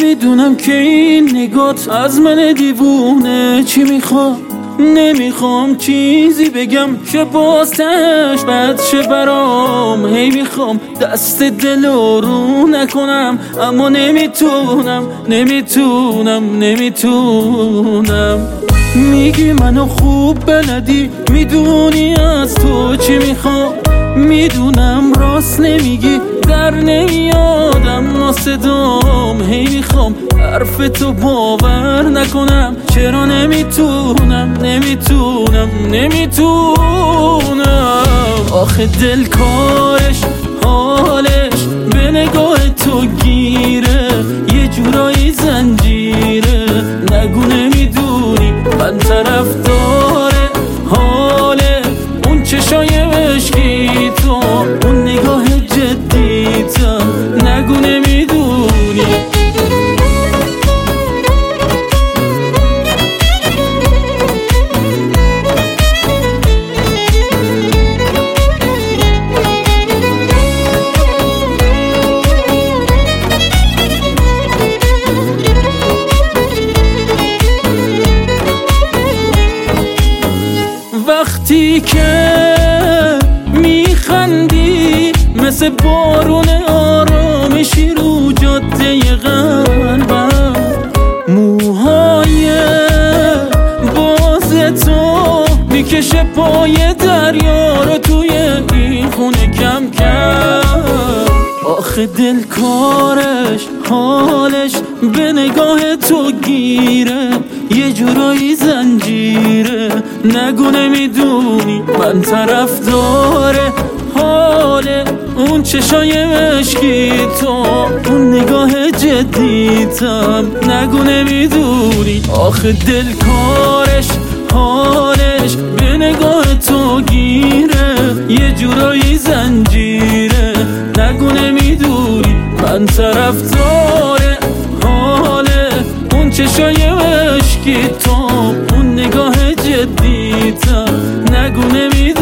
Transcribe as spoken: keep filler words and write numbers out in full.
نمیدونم که این نگات از من دیوونه چی میخواد. نمیخوام چیزی بگم که بازتش بد شه برام. هی میخوام دست دل رو نکنم، اما نمیتونم نمیتونم نمیتونم. میگی منو خوب بلدی، میدونی از تو چی میخوام. میدونم راست نمیگی، در نمیادم ما صدام. هی میخوام حرف تو باور نکنم، چرا نمیتونم نمیتونم نمیتونم. آخه دل کارش حالش به نگاه تو گیره، یه جورایی زنجیره. نگو نمیدونی من طرفدار حاله اون چشای عشقی تو، اون نگاه جدیتم. نگو نمیدونی. وقتی که میخندی مثل بارون آرامشی رو جاده قلبم. موهای باز تو میکشه پای دریا رو توی این خونه کم کم. آخه دل کارش حالش به نگاه تو گیره، یه جورایی زنجیره. نگو نمیدونی من طرفدار حاله اون چشای عشقی تو، اون نگاه جدیتم. نگو نمیدونی. آخه دل کارش حالش به نگاه تو گیره، یه جورایی زنجیره. نگو نمیدونی من طرفدار حاله اون چشای عشقی تو، اون نگاه جدیتم. نگو نمیدونی.